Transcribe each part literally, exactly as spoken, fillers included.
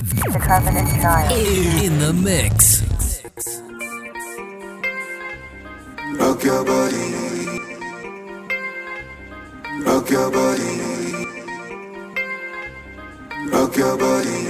The Covenant Child. In the mix. Rock your body. Rock your body. Rock your body.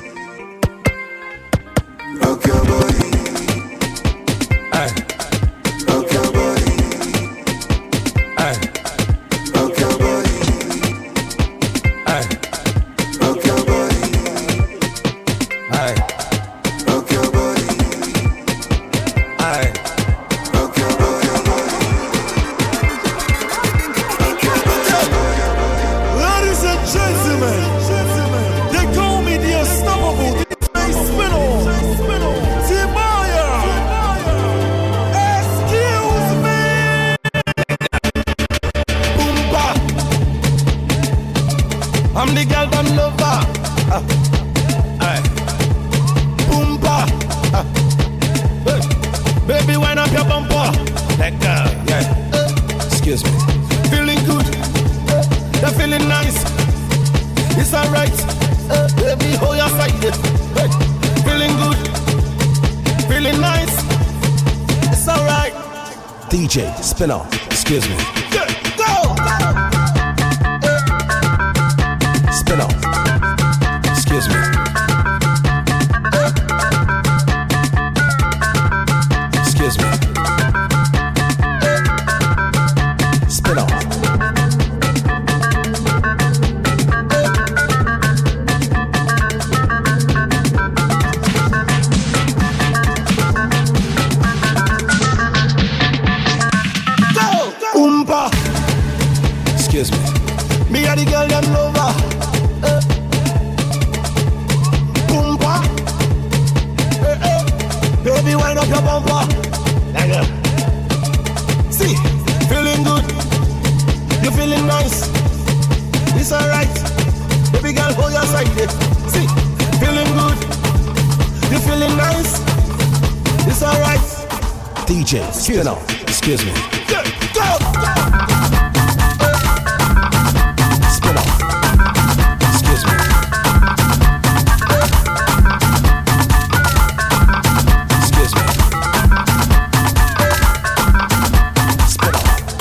Rock your body. Ay. Rock your body. Ay. Rock your body. Ay. Rock your body. Ay. Rock your body. Ay. Rock your body. Ladies and gentlemen, they call me the unstoppable D J Spinner. Timaya, excuse me. Boomba, I'm the girl them lover. Uh, aye. Boomba, uh, hey. Baby, wind up your bumper. Let go, yeah. Excuse me. Feeling good, you're feeling nice. It's alright, uh, baby, hold your side. Hey. Feeling good, feeling nice. It's alright. D J Spinner, excuse me. Yeah, go. Spinner, excuse me. Excuse me. Spinner. Oompa, Excuse me. me and the girl them lover. Eh. Oompa, eh, eh. Baby, wind up your bumper. Like that. See, feeling good, you feeling nice. It's alright, baby girl, hold your side. See, feeling good, you feeling nice. It's alright. D J Spinner, excuse me. Yeah, go. Spinner, excuse me. Excuse me. Spinner.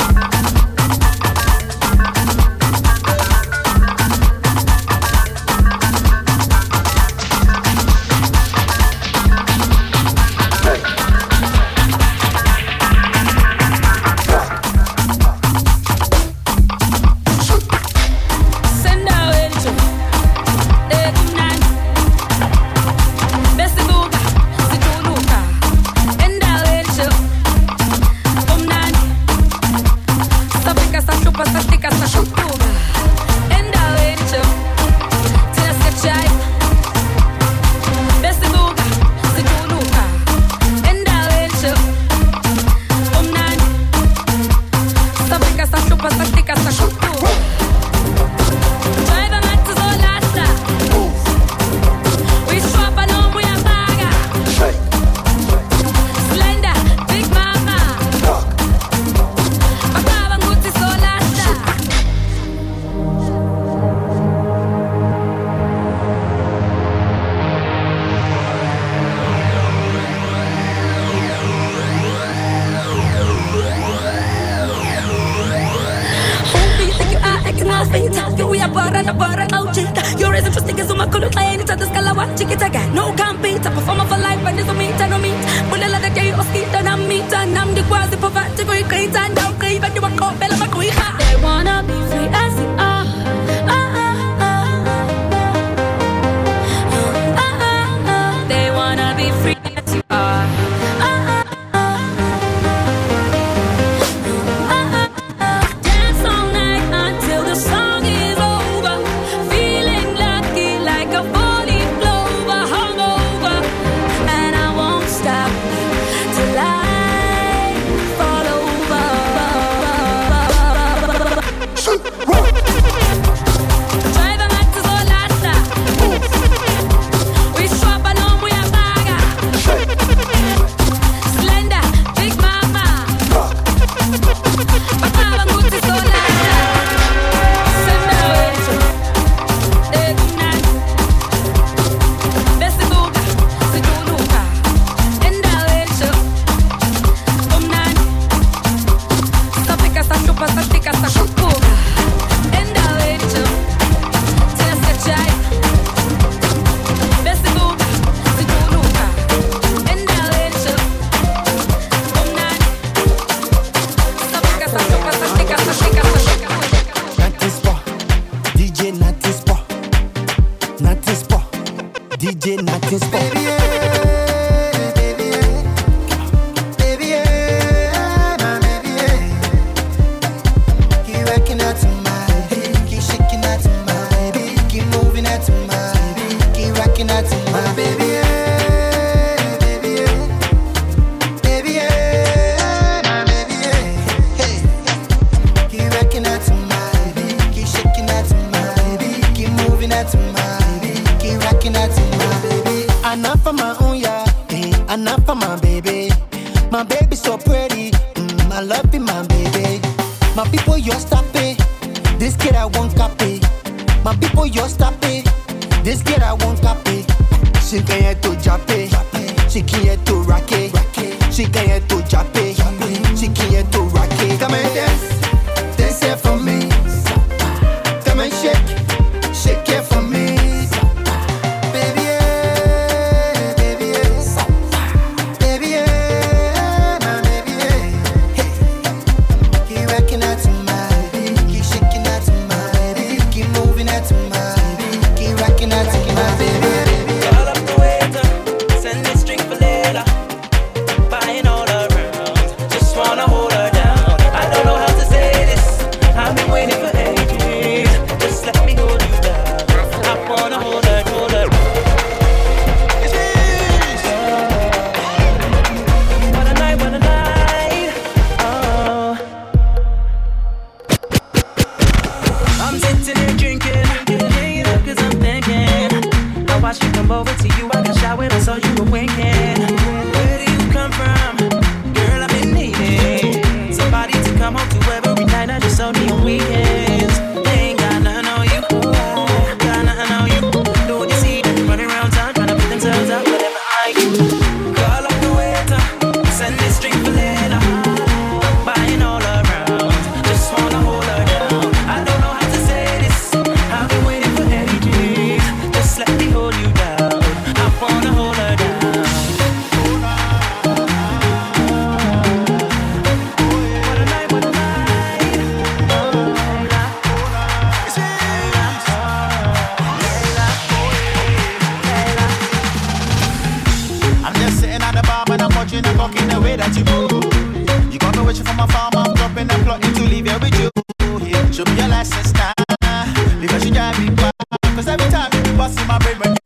You're as interesting as my color clay. It's a scala, chicken tag. No compete. A performer for life, and there's a meet and no meet. But a lot of day, or skeet and I'm meet, and I'm the quasi poverty. Go great and now, crave and you are called Bella Macuiha. They wanna be free as they are. Ah, ah, ah. Ah, ah, ah. They wanna be free as you are. Ah, ah, ah. Ah, ah, ah. Dance all night until the song is over. Feeling lucky like a four-leaf clover, hungover, and I won't stop till I fall over. D J Nothing Spot. Baby, yeah, baby, yeah. Baby, yeah, my baby, yeah. Keep working out to my baby, keep shaking out to my baby, keep moving out to my baby, keep rocking out to my baby, yeah, baby, yeah. Baby, yeah, my baby, yeah. Hey, keep working out to my baby, keep shaking out to my baby, keep moving out to my baby, keep rocking out to my baby. Enough for my own, yeah, eh, enough for my baby. My baby so pretty, mm, I love you, my baby. My people, you're stopping. This kid I won't copy. My people, you're stopping. This kid I won't copy. She can't hear to Jappe. She can't hear to Rocky. She can't hear to Jappe. She can't hear to Rocky. Come and dance, dance here for me. Come and shake, shake it for me. Baby, yeah, baby, yeah. Baby, yeah, my baby, yeah. Hey, keep working out to my baby, keep shaking out to my baby, keep moving out to my baby, keep rocking out to my baby. Call up the waiter, send this drink for later. Buying all around, just wanna hold her down. I don't know how to say this, I've been waiting for ages. Just let me hold you down. I wanna hold her, hold her. What a night, what a night. Oh. I'm sitting here drinking, getting up 'cause I'm thinking. I watched you come over to you, I got shot when I saw you were winking. Where do you come from? Girl, I've been needing somebody to come home to every night, I just only on weekends. They ain't got nothing on you, got nothing on you. Don't you see them running around town trying to put themselves out, whatever I do. Call up the waiter, send this drink for later. Buying all around, just wanna hold her down. I don't know how to say this, I've been waiting for ages. Just let me hold you down, I wanna hold her down. What a night, what a night. I'm just sitting at the bar and I'm watching and walking the way that you move. You got me wishing for my farm, I'm dropping and plotting to leave here with you. Yeah, show me your license now, because you drive me wild. Cause every time you bust in my brain when you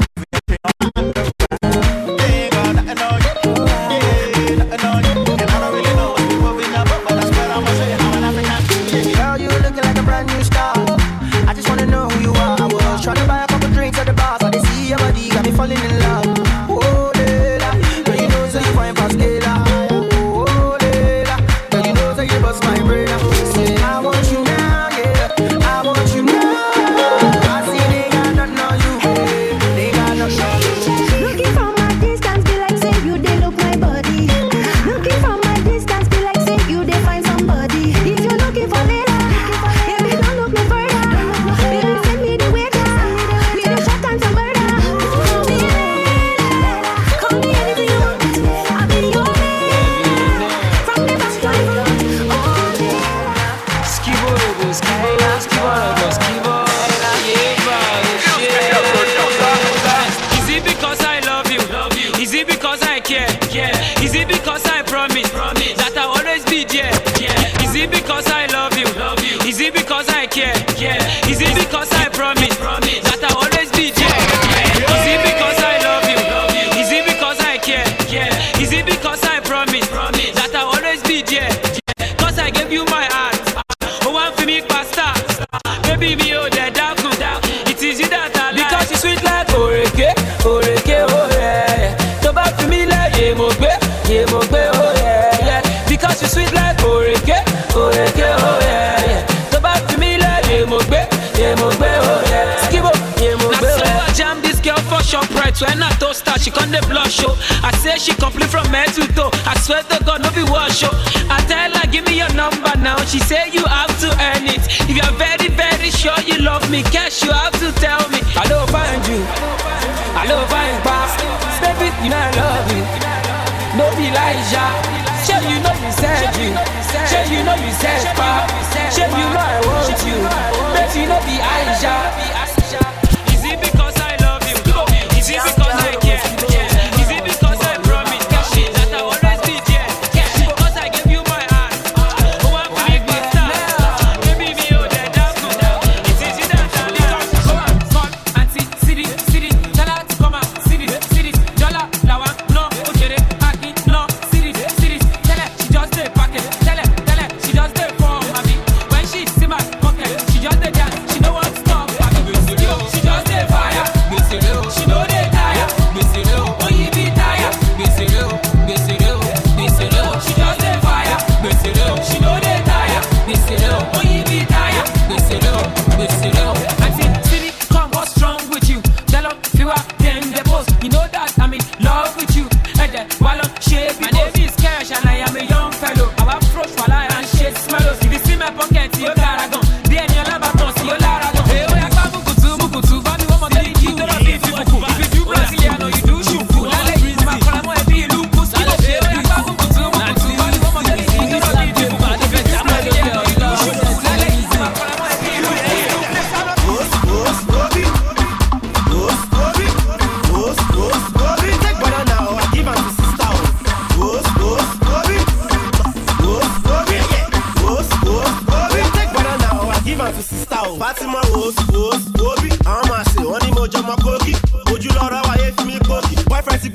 they ain't got nothing on you, yeah, nothing on you. And I don't really know what's been moving up, but that's what I'm gonna show you how an African feels. Girl, you looking like a brand new star. I just wanna know who you are. I was trying to buy a couple drinks at the bar, so they see your body, got me falling in love. Oh, Lela, girl, you know so you fine past Lela. Oh, Lela, girl, you know so you bust my brain. Say I want you now, yeah, I want you now. I see they got nothing on you, they got nothing on you. Looking from a distance, be like say you they look my body. Looking from a distance, be like say you they find somebody. If you're looking for Lela, baby don't look no further. Baby send me the waiter, with the shot and some murder. Call me Lela, call me anything you want. I'll be your man, from the back to the front. Oh Lela. Skibo, skibo, skibo, skibo. Is it because I love you? Is it because I care? Is it because I promise that I'll always be there? Is it because I love you? Is it because I care? Is it because I promise that I'll always be there? Is it because I love you? Is it because I care? Is it because I promise that I'll always be there? Cause I gave you my heart. Oh, one for me, pasta. Baby, me, oh, the dark. It is you that I like. Because you sweet like Oreke, Oreke, oh yeah. So back to me like Yemogbe, Yemogbe, oh yeah, yeah. Because you sweet like Oreke, Oreke, oh yeah, yeah. So back to me like Yemogbe, Yemogbe, oh yeah. Skibo, Yemogbe, oh yeah. I jam this girl for ShopRite. When I toast her, she come the blush show. I say she complete from head to toe. I swear to God, no be wash show. I tell her, give me your number now. She say you have to earn it. If you're very, very sure you love me, cash you have to tell me. I don't find you, I don't find back. Baby, you know I love you. No be Elijah. Sure you know you said you. Sure you know you said pop. Sure you know I want you. Baby, you know be Aisha. Is it because I love you? Is it because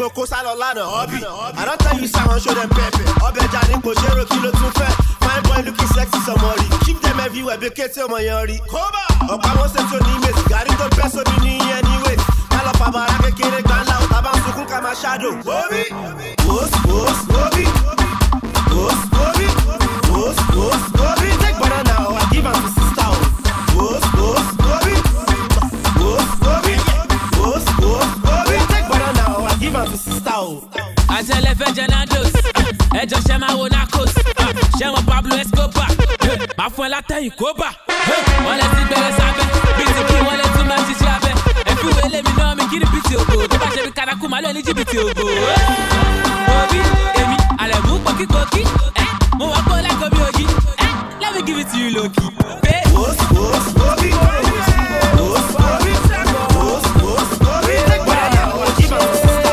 mo kó sálọ lánàá hobby. I don't tell you someone show them pepper. Ọbẹ̀ Jani kò ṣe ro kí ló tún fẹ́. Fine boy looking sexy somebody. Keep them everywhere bí kété ọmọ yẹn rí. Ọ̀pá wọn ṣe tó ní mèsì. Gàrí tó bẹ́ sómi ní anyway. Má lọ pa bàrà kékeré gbàǹlà. Ọ̀tá bá ń sunkún ká máa shadow. Bobby, boss, boss, Bobby. Boss, Bobby, boss, boss, Bobby. Take banana or I give am to sister. Boss, boss, Bobby. Boss, Bobby. Boss, boss, Bobby. Take banana or I give am to sister. Àtẹlẹfẹ Jẹnados, ẹjọ ṣẹ máa wo Narcos, ṣẹ wọn Pablo Escobar, máa fún ẹ látẹ̀yìn kóbà. Wọ́n lẹ ti bẹ̀rẹ̀ sábẹ́, bíi ti kí wọ́n lẹ tún máa ṣiṣẹ́ abẹ. Ẹ̀fí wo lèmi náà mi kí ni bíi ti ògo, tó bá ṣe bí kanaku màálù ẹni jìbìtì ògo. Òbí èmi àlẹ̀mú pọ́kípọ́kí, mo wá kó lẹ́kọ̀ọ́ bí òjì, let me give it to you lókì. Boss, boss, Bobby. Boss, Bobby. Boss, boss, Bobby. Take banana or I give am to sister.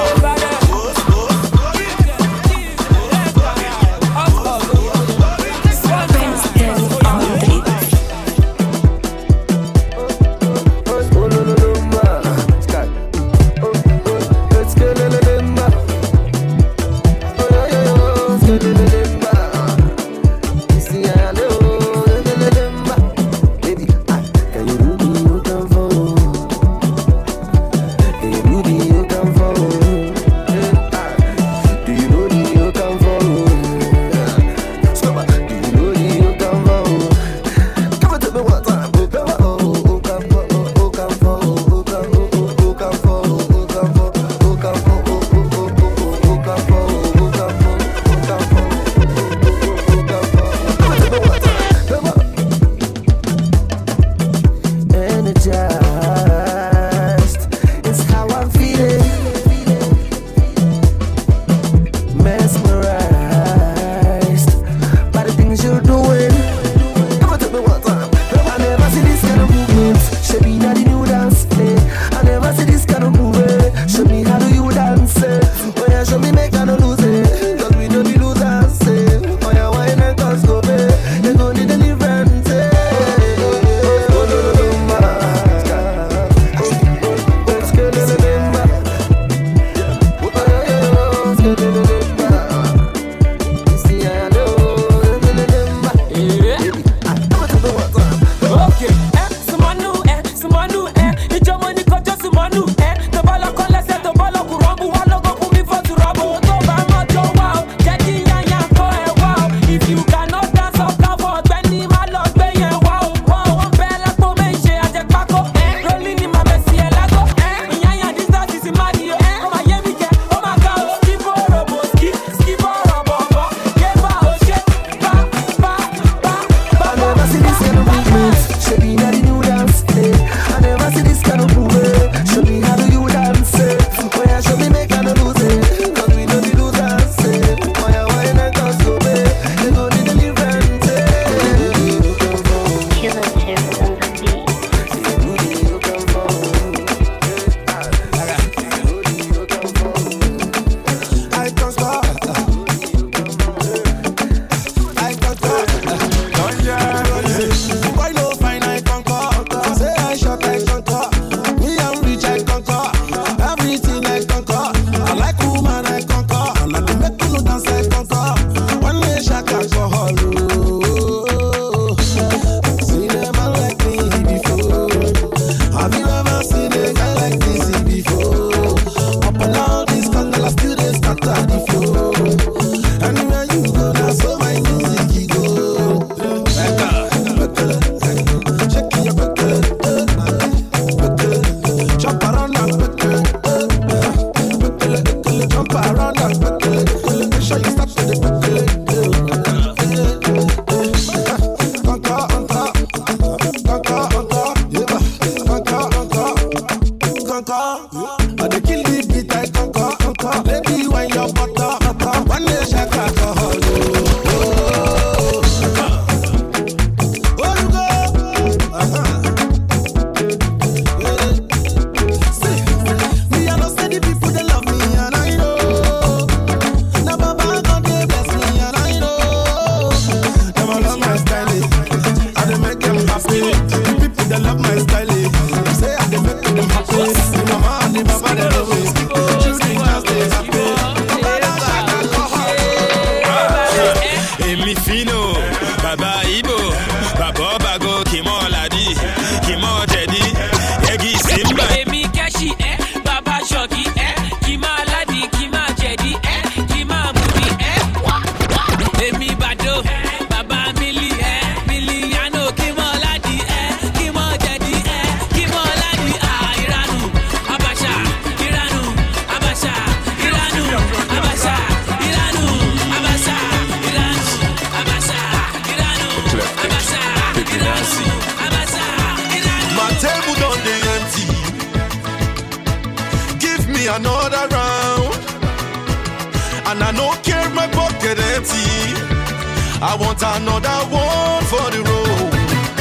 another round. And I don't care my pocket empty. I want another one for the road.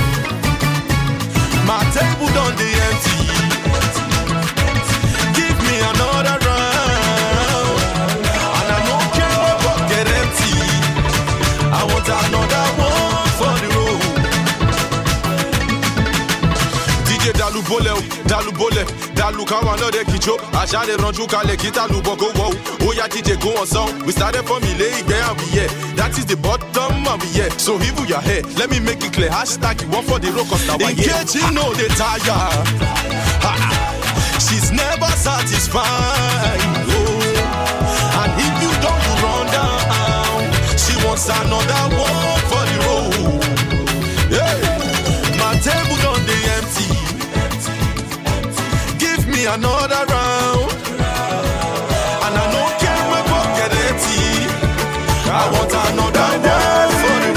My table done the empty. Give me another round. And I don't care my pocket empty. I want another one for the road. D J Dalu Bole, Dalu Bole, Dalu Kawana de Kicho, Ashade Ranju Kale Kita Luboko Wow. Oh yeah, D J go on song. We started from Ile there and we yeah. That is the bottom and we yeah. So even your head, let me make it clear. Hashtag you want for the rock star. In case you know the tire, ha, she's never satisfied. Oh. And if you don't you run down, she wants another one for the road. Yeah. My table done the empty. Give me another round. And I don't care my pocket empty. I want another one for the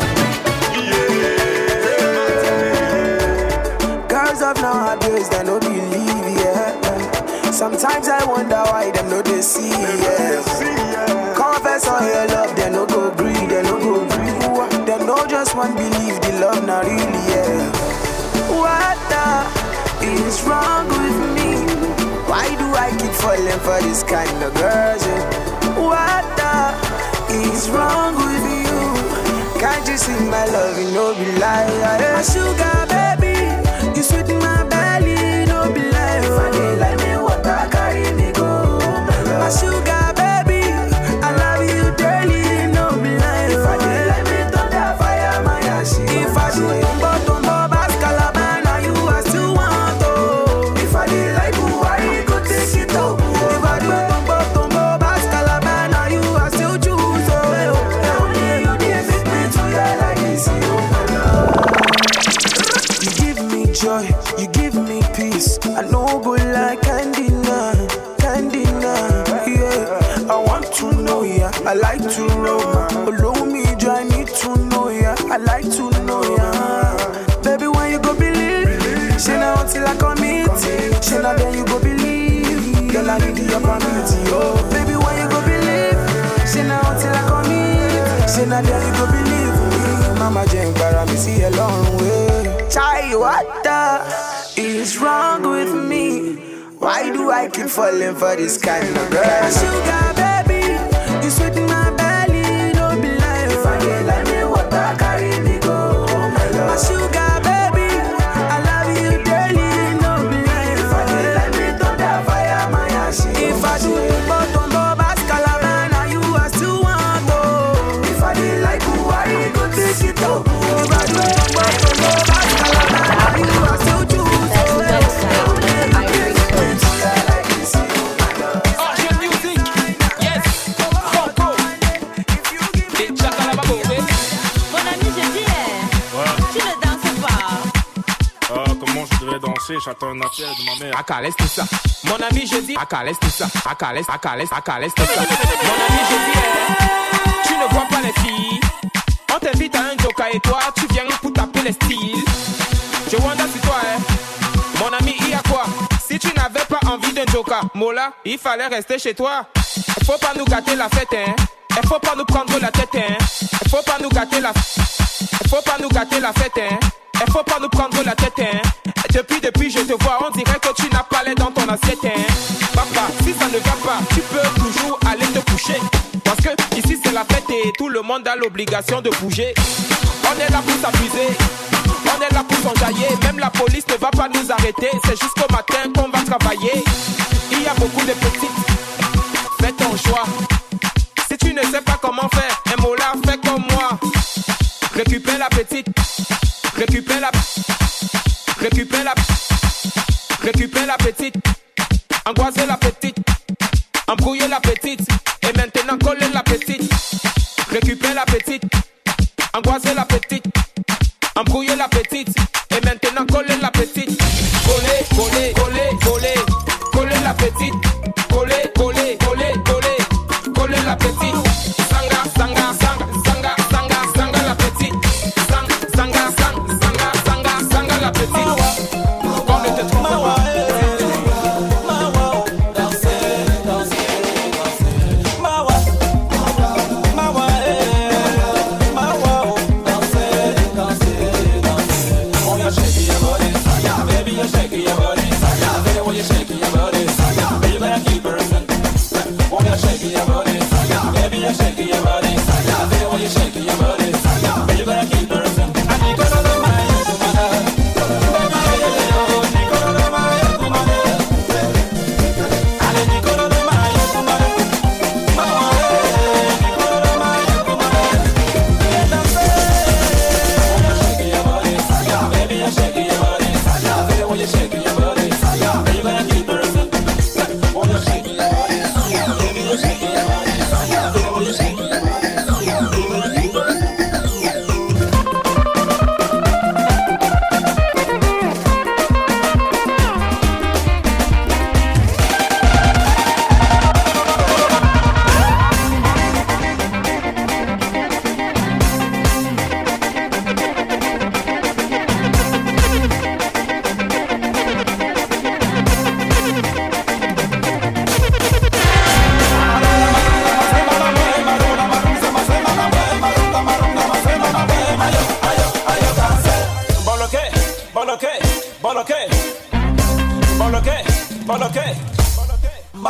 road. Yeah. Girls of nowadays, they don't believe, yeah. Sometimes I wonder why them no they see, yeah. Confess all your love, they no go greed, they no go greed. They no just want believe the love not really, yeah. What the is wrong with me? Why do I keep falling for this kind of girls? Yeah? What the is wrong with you? Can't you see my love? You know be lie. Yeah. My sugar baby, you sweet in my belly. No be lie. If I did like me, what I carry me go. My sugar baby, I love you daily. No be lie. If I did like me, thunder fire my ass. If I do it, but don't know about Calabana, you are still want to. If I did like you, I go take it out. If I do it, but don't know about Calabana, you are still choose. Only you did make me to your like this. You give me joy, you give me peace. I know go like candy now, candy now. Yeah, I want to know ya, I like to know. Allow me, joy, I need to know ya, I like to know ya. Baby, when you go believe, she now until I commit. She now then you go believe. Girl, I need your community, oh. Baby, when you go believe, she now until I commit. She now then you go believe me. Mama Jane, para me see a long way. Chai, what the is wrong with me? Why do I keep falling for this kind of girl? Sugar baby, you sweet in my belly. No be lie. If I get like me, what I carry me go. My sugar baby, I love you daily. No be lie. If I get like me, thunder fire my ass. If I do it, but don't go back Calabana, you are still want to. If I did like you, I go take it out. If I do it, but don't go back Calabana, you are still choose. J'attends un appel de ma mère. Acaleste tout ça. Mon ami, je dis. Acaleste tout ça. Acaleste, acaleste, acaleste tout ça. Mon ami, je dis. Eh, tu ne vois pas les filles. On t'invite à un joker et toi, tu viens pour taper les styles. Je wonder si toi, eh. Mon ami, il y a quoi? Si tu n'avais pas envie d'un joker, Mola, il fallait rester chez toi. Il faut pas nous gâter la fête, hein. Il faut pas nous prendre la tête, hein. Il faut pas nous gâter la. Il faut pas nous gâter la fête, hein. Il faut pas nous prendre la tête, hein. Depuis, depuis, je te vois, on dirait que tu n'as pas l'air dans ton assiette, hein. Papa, si ça ne va pas, tu peux toujours aller te coucher. Parce que ici c'est la fête et tout le monde a l'obligation de bouger. On est là pour s'amuser, on est là pour s'enjailler. Même la police ne va pas nous arrêter, c'est jusqu'au matin qu'on va travailler. Il y a beaucoup de petites, fais ton choix. Si tu ne sais pas comment faire, un mot là, fais comme moi. Récupère la petite, récupère la Récupère la Récupère la petite, angoisser la petite, embrouiller la petite, et maintenant coller la petite. Récupère la petite, angoisser la petite, embrouiller la petite, et maintenant coller la petite. Coller, coller, coller, coller, coller la petite. Coller, coller, coller, coller, coller la petite. Sanga, sanga, sanga, sanga, sanga, sanga la petite. Sanga, sanga, sanga, sanga, sanga, sanga la petite.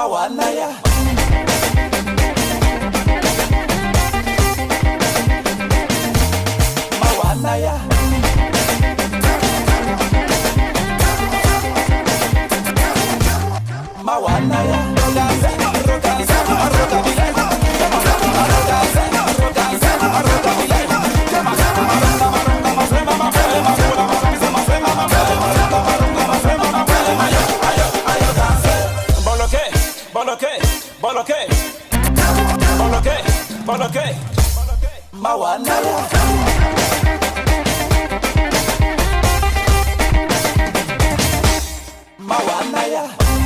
Mawanaya. Mawanaya. Mawanaya. Boloke, boloke, boloke, Mawanaya. Mawanaya.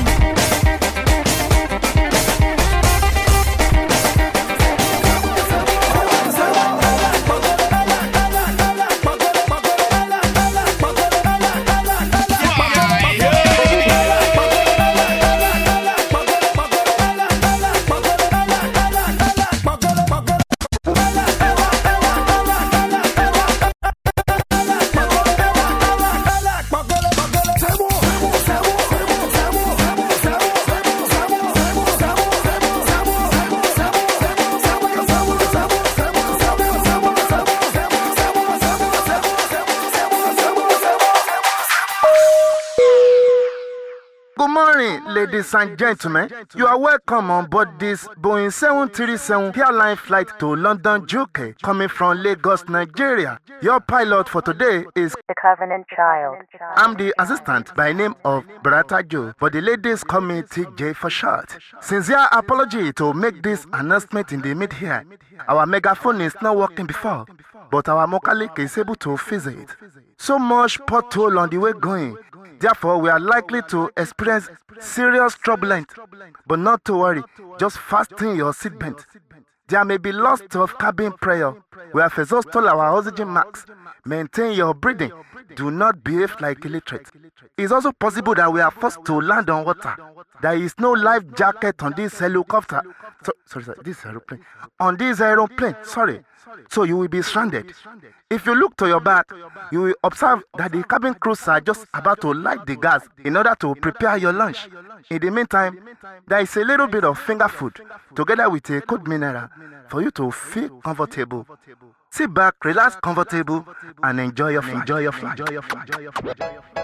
Ladies and gentlemen, you are welcome on board this Boeing seven thirty-seven airline flight to London, U K, coming from Lagos, Nigeria. Your pilot for today is The Covenant Child. I'm the assistant by name of Brata Joe, but the ladies call me T J for short. Sincere apology to make this announcement in the mid-here. Our megaphone is not working before, but our mechanic is able to fix it. So much pothole on the way going. Therefore, we are likely to experience serious turbulence. But not to worry, just fasten your seatbelt. There may be loss of cabin pressure. We have exhausted our oxygen masks. Maintain your breathing. Do not behave like illiterate. It's also possible that we are forced to land on water. There is no life jacket on this helicopter. So, sorry, sorry, this aeroplane. On this aeroplane, sorry. So you will be stranded. If you look to your back, you will observe that the cabin crews are just about to light the gas in order to prepare your lunch. In the meantime, there is a little bit of finger food together with a cold mineral for you to feel comfortable. Sit back, relax comfortable, and enjoy your flight. Enjoy your flight. Enjoy your flight. Enjoy your flight.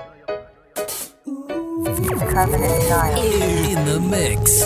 Covenant Child. In the mix.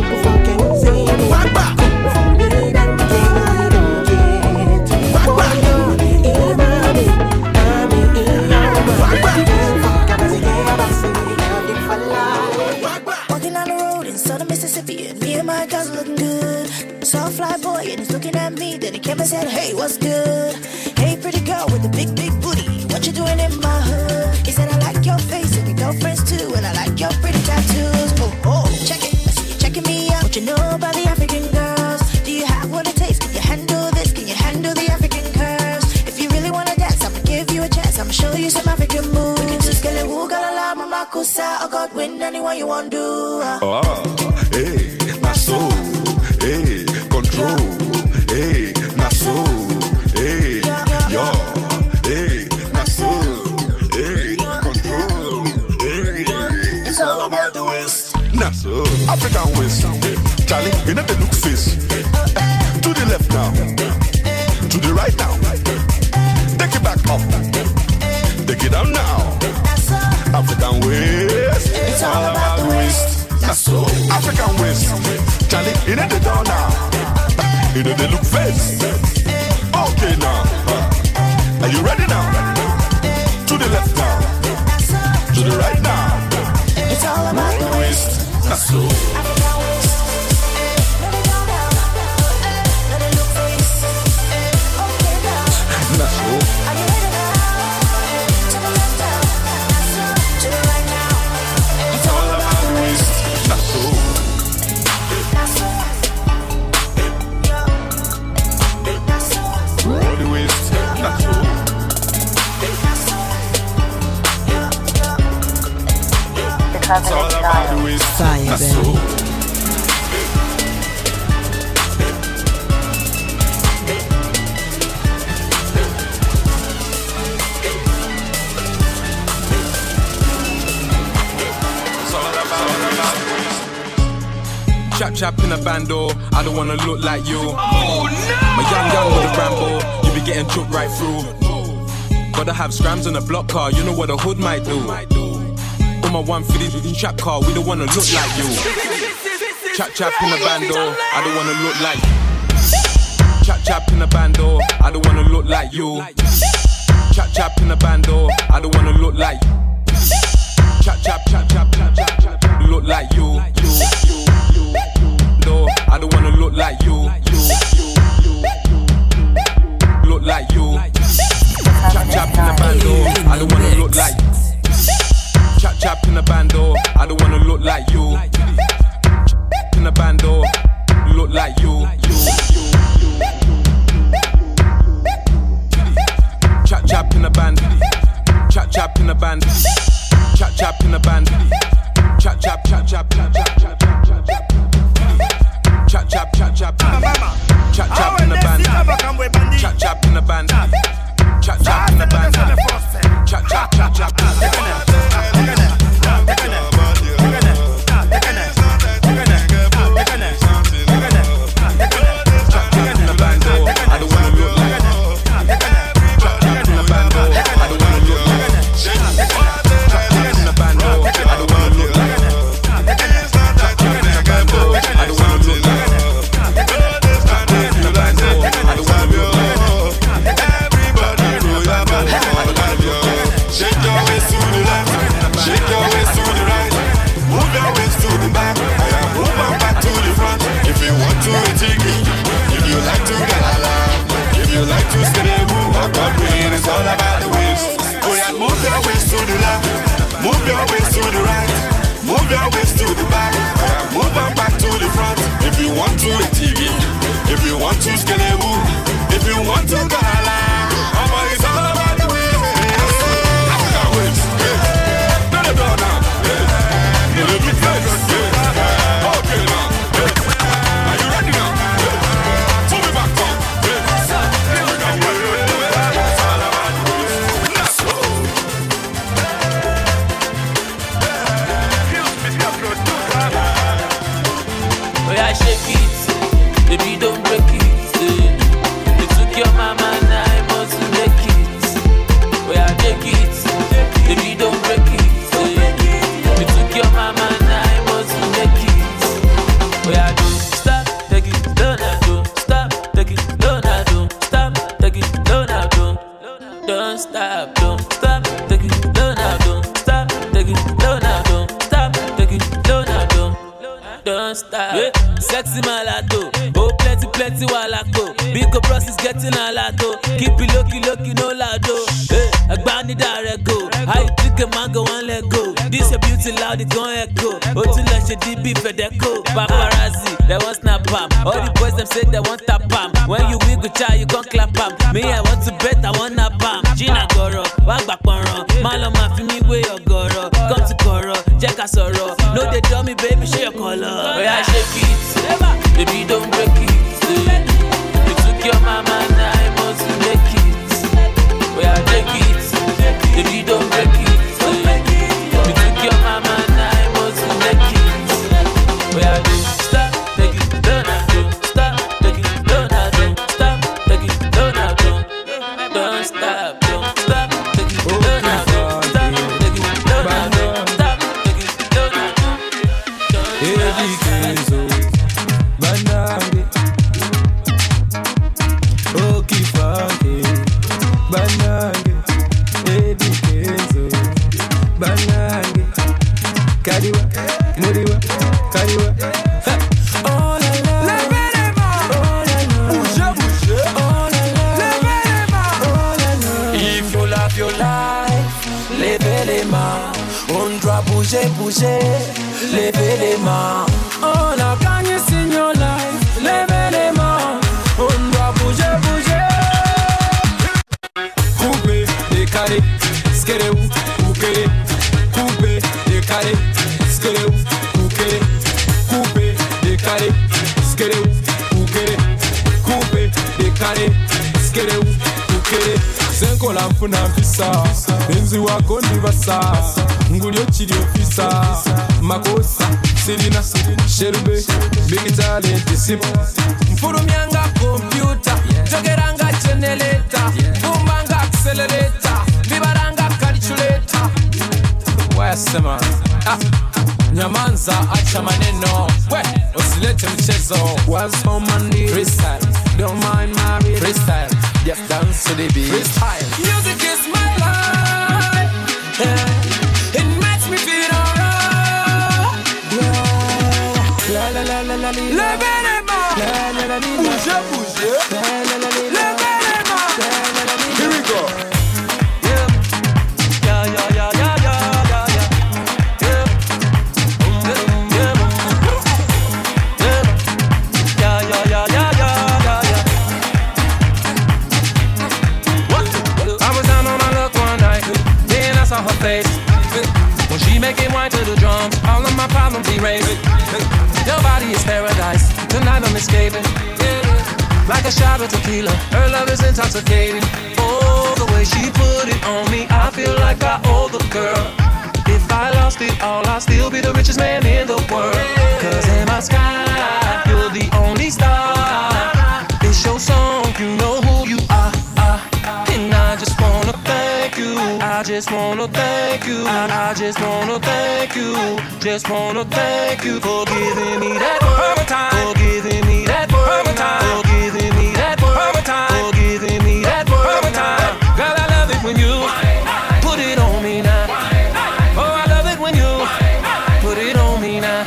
What? Me and my guys looking good. Saw a fly boy and he's looking at me. Then he came and said, hey, what's good? Hey, pretty girl with a big, big booty. What you doing in my hood? He said, I like your face and we girlfriends too. And I like your pretty tattoos. Oh, oh, check it. I see you checking me out. What you know about the African girls? Do you have what it takes? Can you handle this? Can you handle the African curves? If you really want to dance, I'ma give you a chance. I'ma show you some African moves. You can just get it. Who got a lot? Mama Kusa. Oh, God, win anyone you want to do. Uh. Ah, hey, my soul. Hey, control. Hey, my soul. Hey, yo. Hey, my soul. Hey, control. Hey, it's all about the West. Nah, so African West. Charlie, you know the look face. To the left now. To the right now. Take it back up. Take it down now. African West. It's all about the West. That's so African West. Charlie, you know the door now. You know the look face. Okay now. Are you ready now? To the left now. To the right now. It's all about the West. That's so African West. Let it go down. Let it look face. Okay now. That's so. Are you ready now? To the left now. To the right now. It's all about the West. That's so. That's so. That's so. All the West. That's so. It's all about the West. Fire, That's baby. so. Chap chap in a bando, I don't wanna look like you. Oh no! My young young with a Rambo, you be getting choked right through. Gotta have scrams on a block car, you know what a hood might do. On my one fifty trap car, we don't wanna look like you. Chap chap in a bando, I don't wanna look like. Chap chap in a bando, I don't wanna look like you. Chap chap in a bando, I don't wanna look like. Chap chap chap chap chap chap chap, look like you. You you you. No, I don't wanna look like you. You you you. Look like you. Chap chap in a bando, I don't wanna look like. Chap chap in a bando, I don't wanna look like you. In a bando, look like you. You you you. Chap chap in a band. Chap chap in a band. Chap chap in a band. Chap chap chap chap chap chap chap chap chap. Chap chap chap chap. Chap chap in a band. Chap chap in a band. Chap chap in a band. Chap chap chap chap. It's all about the waist. Oh yeah, move your waist to the left, move your waist to the right, move your waist to the back, move on back to the front. If you want to T V, if you want to skinny move, if you want to gala, oh, it's all about the waist. African waist, yeah. Let it go now, yeah. You look good, yeah. Okay now, yeah. Are you ready now? Yeah. Pull me back down, yeah. African waist. Oh yeah, shake it, baby, don't break it. eh. You took your mama, now I must make it. Oh yeah, take it, baby, don't break it. eh. You took your mama, now I must make it. Oh yeah, don't stop, take it, don't don't stop, take it, don't don't stop, take it, don't don't don't stop, don't stop, take it, don't don't stop, take it, don't don't stop, take it, don't don't don't stop. sexy malato. Oh, plenty, plenty walako. Big bros is getting a lato. Keep it lucky, lucky, no lado. Hey, I bound it direct go. How you think a mango and let go? This a beauty loud, it gon' echo. Oh, to let your D B Fedeco. Paparazzi, they want snap palm. All the boys them say they want tap palm. When you wiggle child, you gon' clap palm. Me, I want to bet, I want nap palm. Gina Goro, Wagba Poro. Maloma, fi me way your Goro. Come to Koro, check a sorrow. No, they tell me, baby, show your color. Oh, yeah, shake it. Baby, don't break it. You took your mama, now I must make it. Oh, yeah, take it. Baby, don't break it. You took your mama, now I must make it. Oh, yeah, don't stop, take it, don't don't stop, take it, don't don't stop, take it, don't don't don't stop, don't stop, take it, don't don't stop, take it, don't don't stop, take it, don't don't don't stop. Banange, Oki Funky, Banange, Eddie Kenzo, Banange, Kadiwa, Muriwa, Kadiwa. Oh la la, levez-les-mains. Oh la la, bougez, bougez. Oh la la, levez-les-mains. Oh la la. If you love your life, levez les mains. On doit bouger, bouger, levez les mains. On a gagné in your life, levez les mains. On doit bouger, bouger. Coupé, décalé, skéré ou, coupé. Coupé, décalé, skéré ou, coupé. Coupé, décalé, skéré ou, coupé. Coupé, décalé, skéré ou, coupé. Senko la mfuna mpisa, benzi wako ndibasa. Ngulio chiri ofisa, makosa, sirina, sherube, big talent, simple. Mfurumianga computer, jogeranga generator, bumbanga accelerator, vibaranga calculator. Wesema, ah, nyamanza acha maneno, we, usilete mchezo. What's on my knee? Freestyle, don't mind my read. Freestyle, just dance to the beat. Freestyle, music is my life, yeah. It makes me feel alright. La la la la la la. Levez les mains. La la la la. Bougez, bougez. La la la la. Levez les mains. La la la la. Here we go. Yeah, yeah, yeah, yeah, yeah, yeah, yeah. Yeah, yeah, yeah, yeah, yeah, yeah, yeah. What? I was down on my luck one night, then I saw her face. When she making wine to the drums, all of my problems erased. Your body is paradise, tonight I'm escaping. Like a shot of tequila, her love is intoxicating. Oh, the way she put it on me, I feel like I owe the girl. If I lost it all, I'll still be the richest man in the world. Cause in my sky, you're the only star. It's your song, you know who you are. And I just wanna thank you. I just wanna thank you. I, I just wanna thank you. Just wanna thank you for giving me that word time. For giving me that word time. For giving me that word time. For giving me that word time. Girl, I love it when you put it on me now. Oh, I love it when you put it on me now.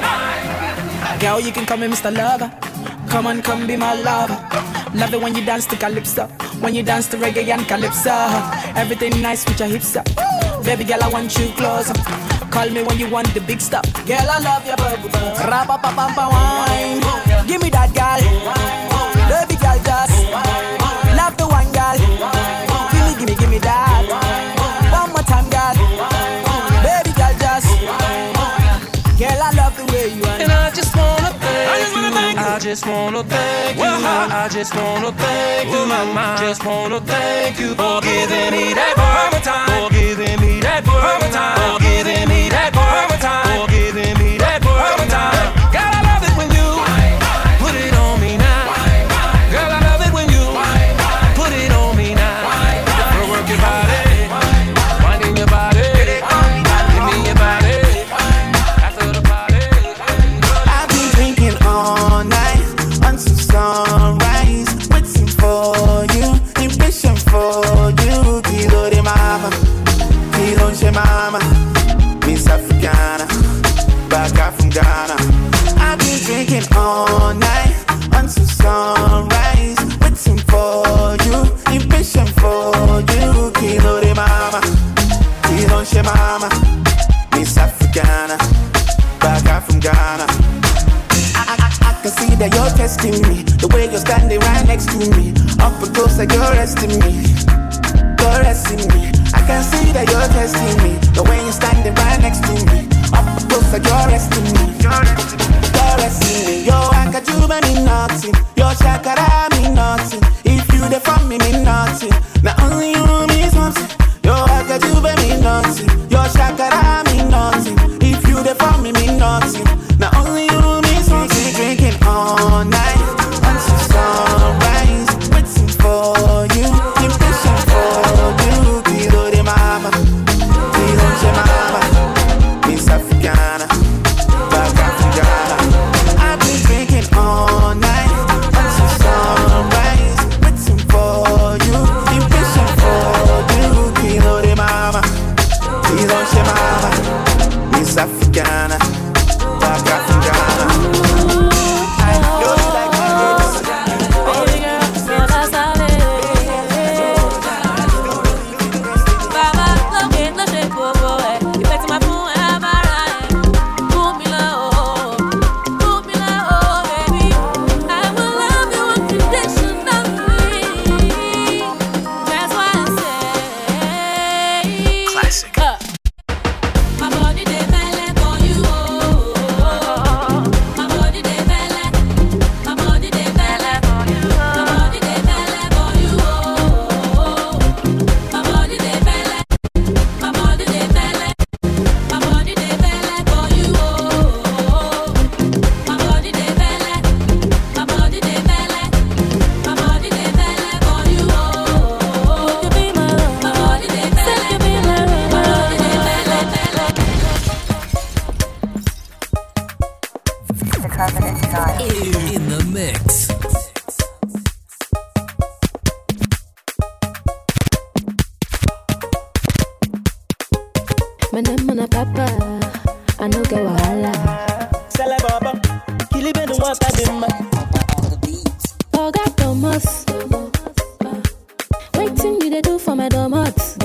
Girl, you can call me Mister Lover. Come on, come be my lover. Love it when you dance to calypso. When you dance to reggae and calypso. Everything nice with your hips up. Baby girl, I want you closer. Call me when you want the big stuff. Girl, I love your bubble. Rapa pa pa pa wine. Give me that girl. Baby girl, just love the wine, girl. Give me, give me, give me that. One more time, girl. Baby girl, just. Girl, I love the way you are. And I just wanna thank you. I just wanna thank you. I just wanna thank you. Just wanna thank you for giving me that word time. For giving me that word time. For giving me that word time. For giving me that word time. Girl, I love it when you put it on me now. Girl, I love it when you put it on me now. Girl, work your body, winding your body, give me your body. After the party, I've been drinking all night on some sunrise, waiting for you, impatient for you. Kilo de mama, kilo de mama, Miss Africana, back out from Ghana. all night until sunrise. Waiting for you, impatient for you. Kilo de mama, kilo she mama. Miss Africana, back out from Ghana. I, I, I can see that you're testing me. The way you're standing right next to me. Up and close like you're resting me. You're resting me. I can see that you're testing me. The way you're standing right next to me. Up and close like you're resting me. You're resting me. Yo, I got you mean nothing. Your chakra mean nothing. If you there from me mean nothing. Not only you mean something. Yo, I got you mean nothing. Your chakra mean nothing. If you there from me mean nothing. Not only you mean something. Drinking all night until sunrise. Waiting for you, impatient for you. Kilo de mama, kilo de mama. Miss Africana, back Africana. I've been drinking all night until sunrise. Waiting for you, impatient for you. Kilo de mama, kilo de mama. Miss Africana, back Africana. In the mix. My name on a papa, I no get wahala. Sala baba, kilibe no wata dimma. Oga Thomas, waiting you they do for my donuts.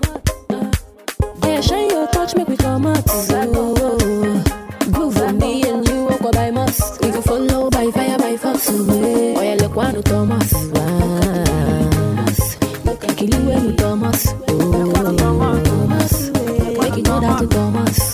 Yeah, shine your touch, make we come out. Groove with me and you walk or by must. We go follow by fire by force. Oh yeah, look one Thomas. Look I kill you when you Thomas. Oh Thomas, make it know that to Thomas.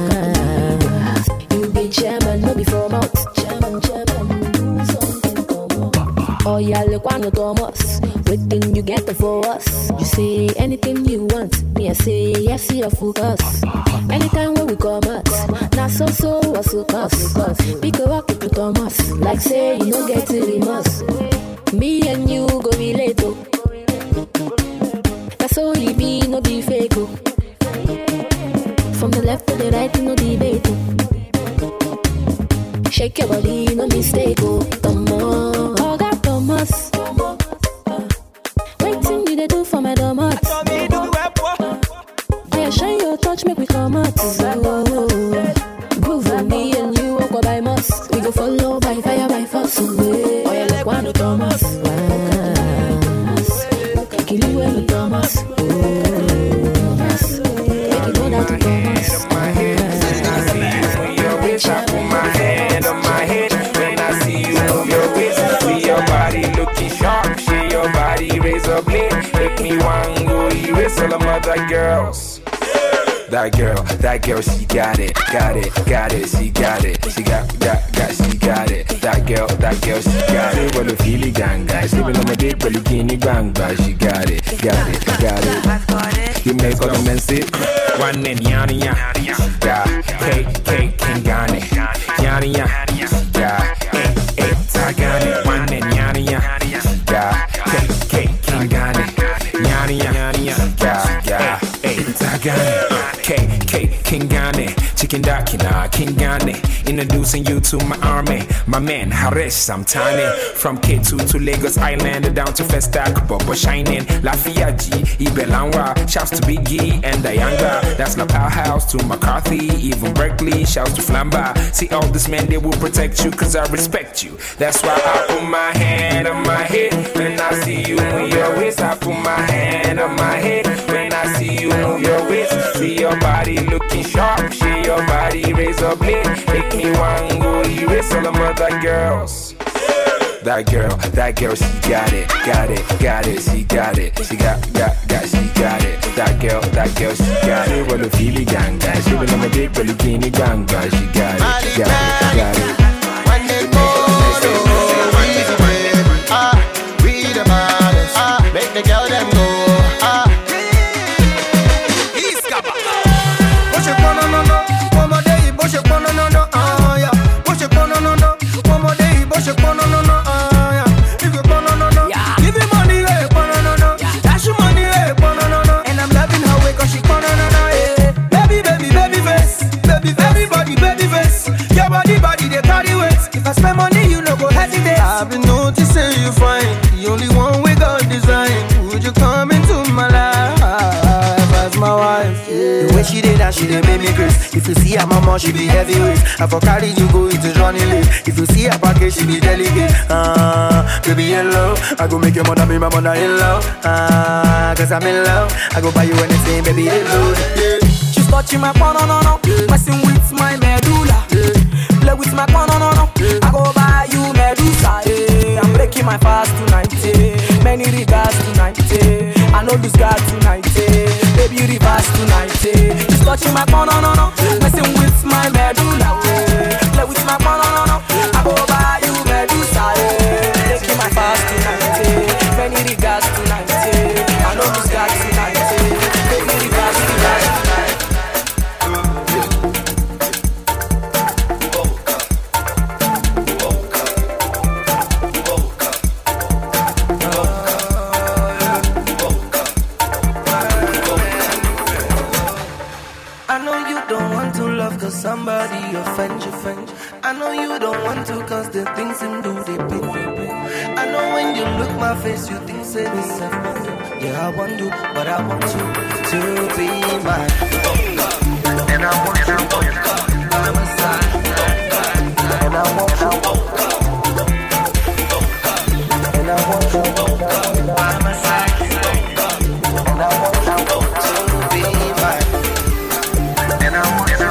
You be chairman, no be from out. Chairman, chairman, do something come up. Oh yeah, look one Thomas. Waiting you get the for us. You say anything you want. Me I say yes, see your focus. Anytime when we come out, now so so was so cause. Pick a walk with Thomas. Like say you don't get to the must. Me and you go relate oh. That's all you be, no be fake oh. From the left to the right, no debate oh. Shake your body, no mistake oh. Thomas, oh God Thomas. Waiting you they do for my donuts. Yeah, shine your touch, make we come out. Groove with me and you walk by must. We go follow by fire by force. Oh yeah, like one Thomas. Kill you when we Thomas. Thomas, make it go down to Thomas. My hand on my head when I see you move your waist. See your body looking sharp, share your body razor blade. Make me want go erase all the other girls. That girl, that girl, she got it, got it, got it, she got it, she got, got, got, she got it. That girl, that girl, she got it. Well, the feeling gang guys, sleeping on my dick, but you can't bang, but she got it, got it, got it. You make all the men sit. One in Yanni, Yanni, yeah, K, K, King Gani, Yanni, yeah, eh, eh, Tagani. One in Yanni, yeah, K, K, King Gani, Yanni, yeah, yeah, eh, Tagani. K, K, King Gani, King Dakina, King Gane, introducing you to my army. My man, Harish, I'm tiny. From K two to Lagos Island, down to Festac, Bobo Shining, Lafiaji, Ibelanwa. Shouts to Biggie and Dianga. That's my powerhouse to McCarthy, even Berkeley. Shouts to Flamba. See all these men, they will protect you, cause I respect you. That's why I put my hand on my head when I see you move your waist. I put my hand on my head when I see you move your waist. See your body looking sharp, see your body razor blade. Make me one go erase all the other girls. That girl, that girl, she got it, got it, got it, she got it, she got, got, got, she got it. That girl, that girl, she got it. She will feel it, ganga. She will never big, but bikini ganga. She got it, got it, got it. When they go, easy way, ah, we the baddest, ah, make the girl them go, ah. Push it, no, no, no, one more day, push it, no, no, no, ah, yeah. Push it, no, no, no, one more day, push it, no, no, no, ah, yeah. If you no, no, no, give me money, eh, no, no, no, dash you money, eh, no, no, no, and I'm loving her way 'cause she no, no, no, eh. Baby, baby, baby face, baby, everybody, baby face. Your body, body, they carry weight. If I spend money, you no go hesitate. I've been noticing you fine, the only one we got design. Would you come into my life as my wife? Yeah. The way she did that, she did make me grace. If you see her mama, she be heavyweight. I for carry you go into Johnny Lee. If you see her package, she be delicate. Ah, uh, baby hello, I go make your mother be my mother in love. Ah, uh, 'cause I'm in love. I go buy you anything, baby hello. Yeah. She's touching my no no no, messing with my medulla. Yeah. Play with my no no no, I go buy you Medusa. Yeah. I'm breaking my fast tonight. Yeah. Many regards tonight. Yeah. I know lose God tonight. Yeah. Baby reverse tonight. Yeah. She's touching my no no no, messing with my medulla. Yeah. Play with my no no no, I go buy you Medusa. Yeah. Breaking my fast tonight. Yeah. Many regards tonight. Yeah. I know lose God tonight. Yeah. Baby reverse tonight. Cause somebody offend you, friend. I know you don't want to cause the things him do, they pain, they pain. I know when you look my face, you think say me self wonder. Yeah, I want you, but I want you to be mine. And I want you by my side. And I want you. And I want you by my side. And I want you to be mine. And I want you.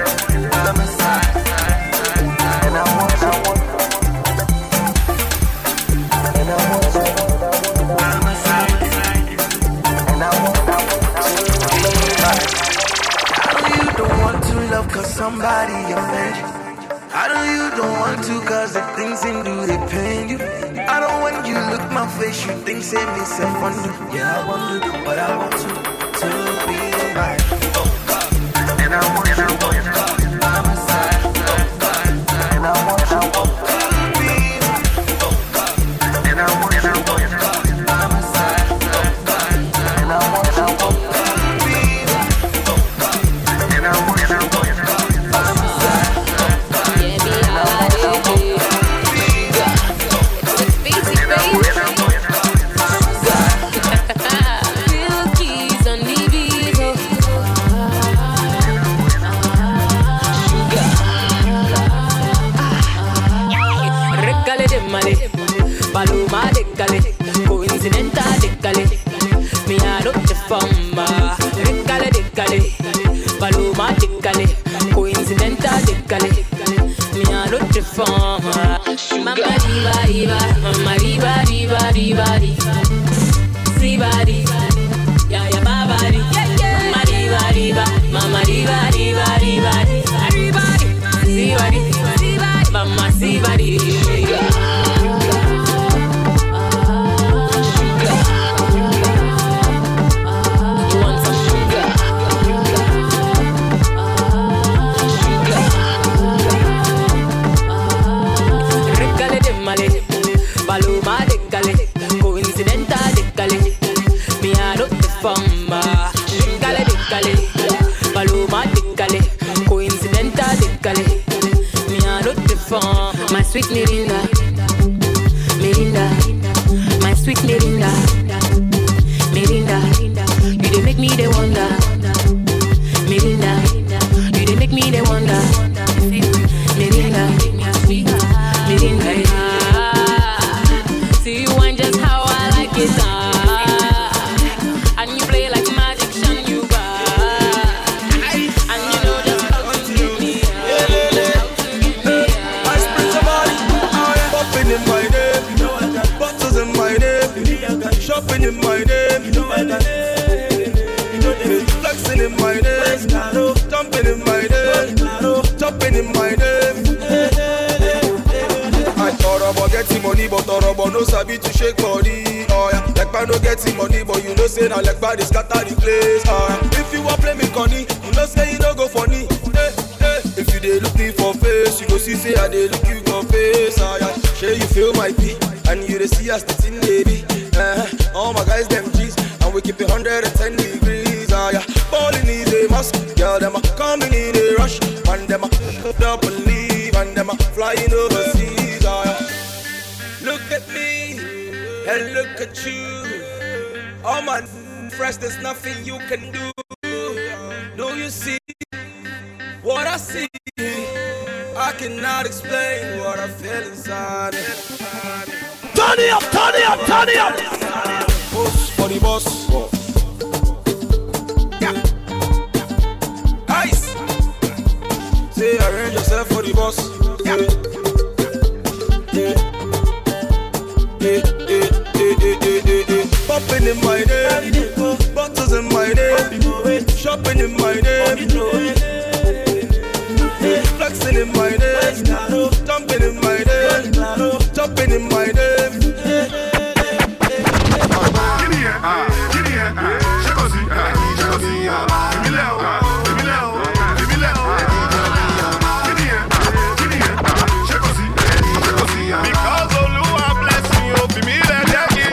Cause somebody offend you. I know you don't want to cause the things in do they pain you. I don't want you look my face, you think say me self wonder. Yeah, I wonder, but I want you to be mine. And I want you by my side. And I want you to be mine. And I want you by my side. And I want you to be mine. And I want you. Paloma de Cali, coincidental de Cali, mi aro de fama, Cali de Cali, Paloma de Cali, coincidental de Cali, mi aro de fama. Mama riba riba, mama riba riba riba riba, sibari, ya ya babari, mama riba riba, mama riba riba riba riba, sibari, mama sibari. in my name. I thought about getting money, but thought about no sabi to shake body. Oh yeah, like I no getting money, but you know say now like body scatter the place. Oh yeah, if you want play me conny, you know say you don't go funny. Hey, hey. If you dey look me for face, you go see say I dey look you for face. Oh yeah, sure you feel my beat, and you dey see us the thing baby. Uh, all my guys them G's, and we keep it one hundred ten degrees. Oh yeah, balling is a must. Girl them a coming in a rush, and them a up and leave, and them a flying overseas. Oh yeah. Look at me and look at you. Oh man, fresh, there's nothing you can do. Do you see what I see? I cannot explain what I feel inside. Turn it up, turn it up, turn it up. Boss for the boss. Yeah. Ice. Say arrange yourself for the boss. Yeah. Yeah. Popping in my name, bottles in my name, shopping in my name, flexing in my name, jumping in my name, jumping in my name. Give me a, give me a, shake on see, shake on see, give me leo, give me leo, give me leo, give me a, give me a, shake on see, shake on see, because Oluwa bless me, oh, give me that.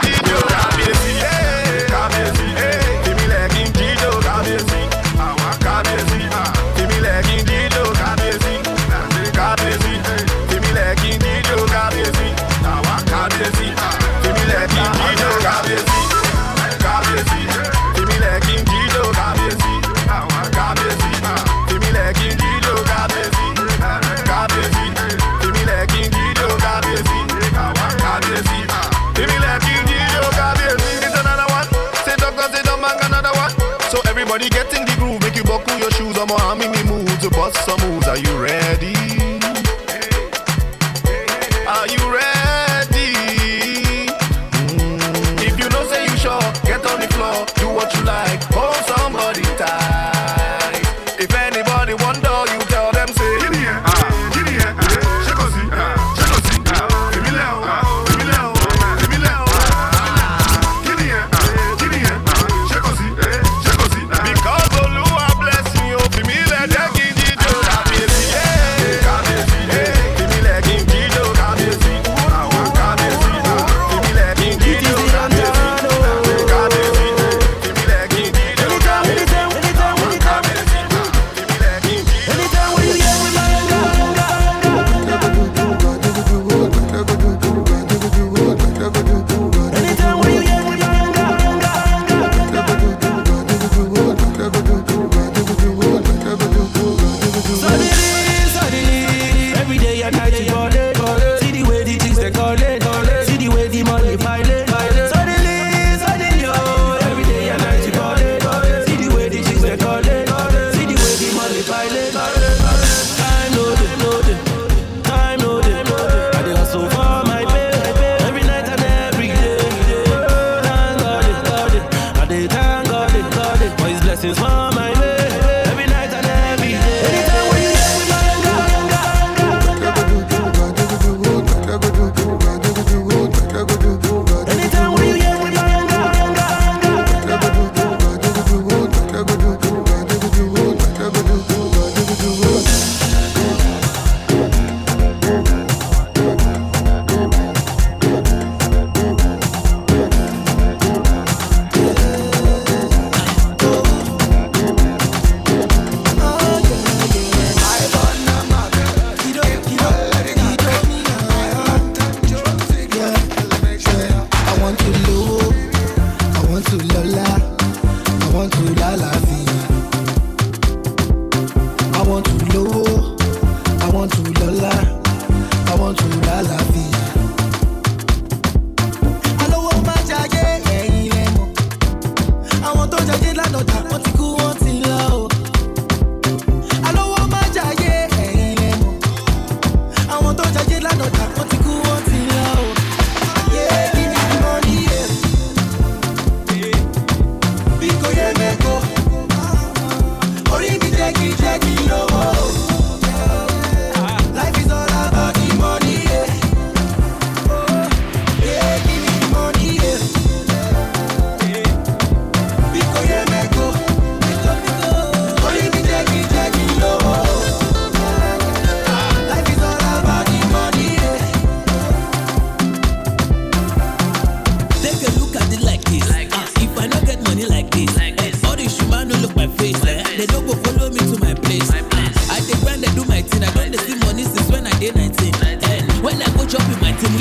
Everybody get in the groove, make you buckle your shoes. I'm gonna make me move to bust some moves. Are you ready? Are you ready? Mm. If you know say you sure, get on the floor, do what you like, hold somebody tight. If anybody wonder, you tell them say, give me a, ah, give me a, ah, shake on see, ah, shake on see, ah, give me leo, ah, give me leo, give me leo, ah, give me a, ah, give me a, ah, shake on see, eh, shake on see, ah. Because Oluwa bless me, oh, give me let that give you do that, baby, yeah, give me let give you do that, baby, ah, give me let give you do that, baby, ah, give me let give you do that, baby.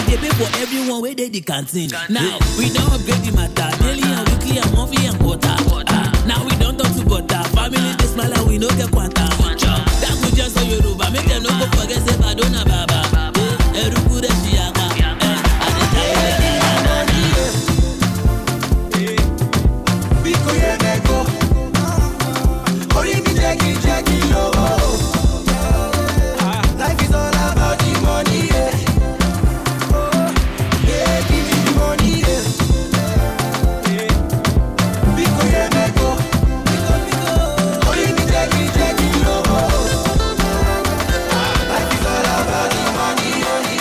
dey pay for everyone wey dey the canteen. Now we don upgrade the matter, daily and weekly and monthly and quarter. Uh, now we don talk to butter, family dey smile and we no get quanta. That go just so Yoruba, make them no go forget say Badona Baba. Eruku de Shiaka, eh, I dey tell you my money. Biko ye meko, ori mi jeki jeki lo. Life is all about the money, yeah. Yeah, give me the money, yeah. Biko ye meko, ori mi jeki jeki lo. Life is all about the money, money.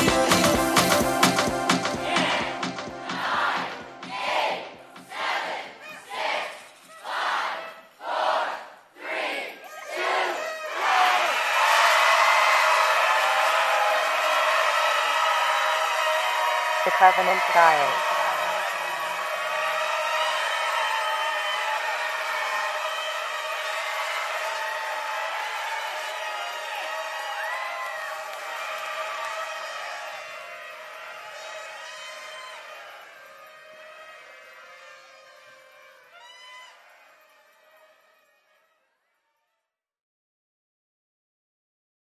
The Covenant Child.